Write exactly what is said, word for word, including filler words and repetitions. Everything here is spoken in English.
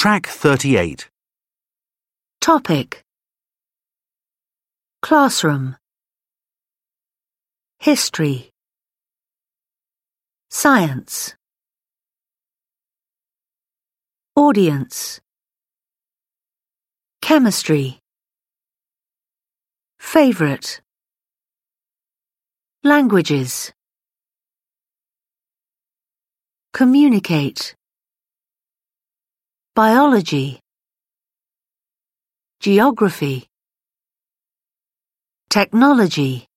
Track thirty-eight. Topic: Classroom, History, Science, Audience, Chemistry, Favorite, Languages, Communicate, Biology, Geography, Technology.